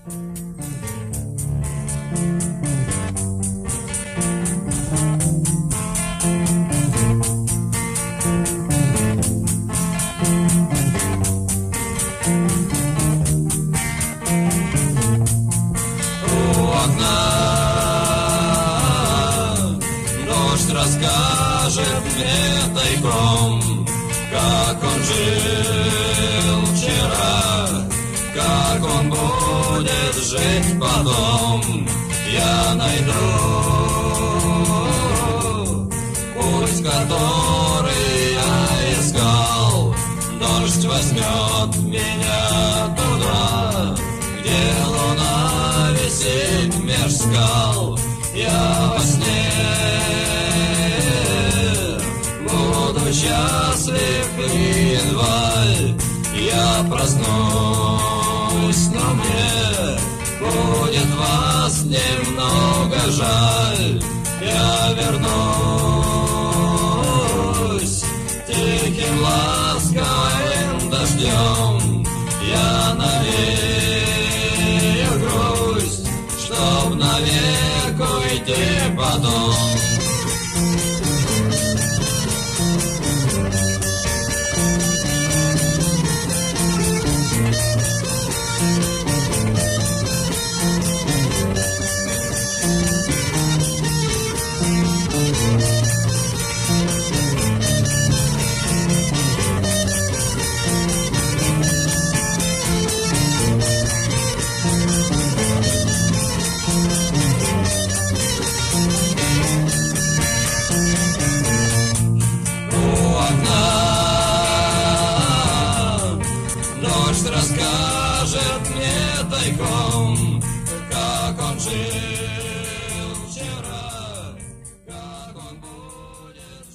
Расскажет мне тайком, как он жил вчера, как он будет жить потом. Я найду путь, который я искал. Дождь возьмет меня туда, где луна висит меж скал. Я во сне буду счастлив, и едва я проснусь, но мне будет вас немного жаль. Я вернусь тихим ласковым дождем, я навею грусть, чтоб навек уйти потом. Расскажет мне тайком, как он жил вчера, как он будет